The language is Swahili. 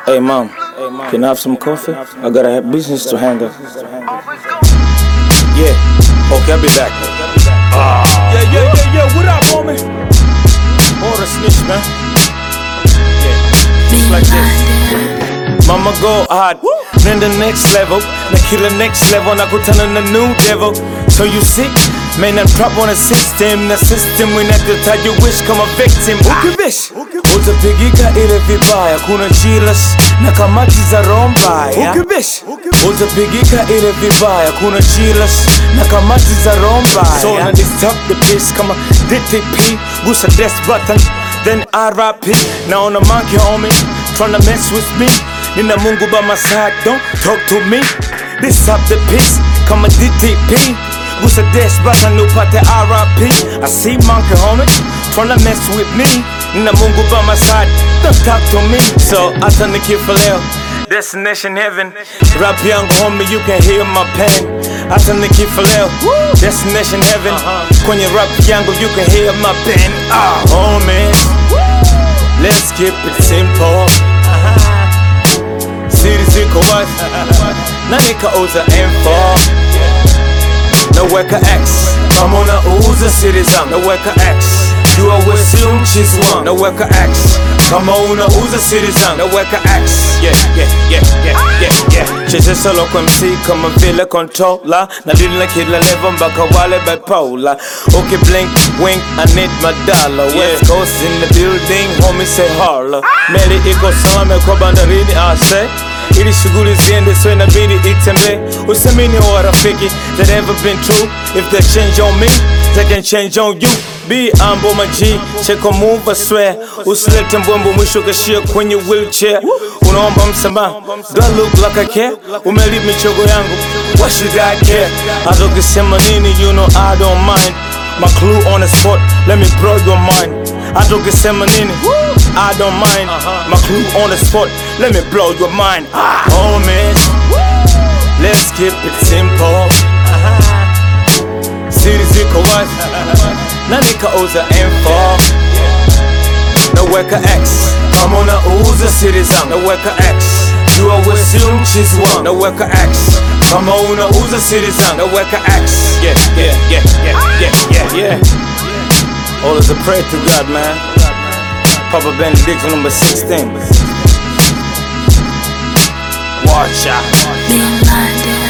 Hey mom, can I have some coffee? I gotta have business to handle. Yeah, okay, I'll be back. Yeah, what up, homie? Order snitch, man. Yeah, just like this. Mama go hard, then the next level. Na kila next level, nakutana na new devil. So you sick? Man, I'm trapped on a system. Na system winatota you wish kama victim. Ukivish utapigika ile vibaya, kuna chilas na kamati za rombaya. Ukivish utapigika ile vibaya, kuna chilas na kamati za rombaya. So na disturb the piss kama DTP, gusa death button, then RIP. Now on a monkey homie, tryna mess with me. Nina Mungu by my side, don't talk to me. This up the piss, kama DTP. Gusa dash button, upate RIP. I see monkey homie, tryna mess with me. Nina Mungu by my side, don't talk to me. So hata nikifaleo, destination heaven. Rap yangu homie, you can hear my pain. Hata nikifaleo, destination heaven. Kwenye rap yangu, you can hear my pain. Homie, let's keep it simple. Siri ziko wazi na nikauza info. Naweka X kama unauza siri zangu. Naweka X jua we si mchizi wangu. Naweka X kama unauza siri zangu. Naweka X chezesha loko MC kama vile controller. Na deal na kila level mpaka wale bipolar. Okay blink wink I need my dollar. West Coast in the building homie say holla. Meli iko salame kwa bandarini I say. Ili shughuli ziende so inabidi itembe. Usemini wa rafiki that ever been true. If they change on me, they can change on you. Be humble my G, check on move I swear. Usilete mbwembo mwisho kashia kwenye wheelchair. Unaomba msamaha, do I look like I care? Umeli michogo yangu, why should I care? Hata ukisema nini, you know I don't mind. My clue on the spot, let me blow your mind. Hata ukisema nini, I don't mind. My clue on the spot, let me blow your mind. Homies, let's keep it simple. Siri ziko wazi na nikauza info. Naweka X kama unauza siri zangu. Naweka X jua we si mchizi wangu. Naweka X kama unauza siri zangu. Naweka X yeah. All is a prayer to God, man. Papa Benediction number 16. Watch out.